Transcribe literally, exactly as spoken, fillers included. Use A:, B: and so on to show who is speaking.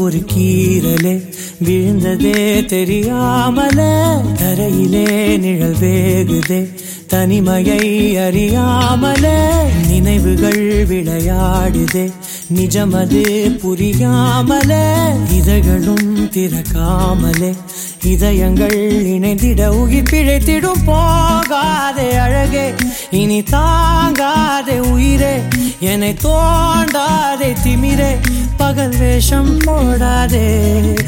A: ஒரு கீறலே விழுந்ததே தெரியாமலே தரையிலே நிழல் வேகுதே தனிமையை அறியாமலே நினைவுகள் விளையாடுதே நிஜமது புரியாமலே இதழ்களும் திறக்காமலே இதயங்கள் இணைந்திட உயிர் பிழைத்திடும் போகாதே அழகே இனி தாங்காதே உயிரே என்னை தோண்டாதே திமிரே பகல் வேஷம் போடாதே